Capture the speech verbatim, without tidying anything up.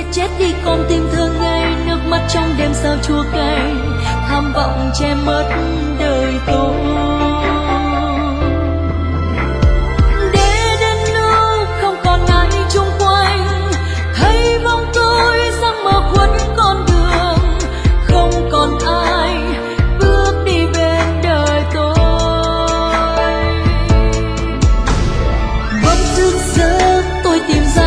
sẽ chết đi con tim thơ ngây, nước mắt trong đêm sao chua cay, tham vọng che mất đời tôi. Để đến lúc không còn ai chung quanh, thấy bóng tôi giấc mơ khuất con đường, không còn ai bước đi bên đời tôi. Vẫn thức giấc tôi tìm ra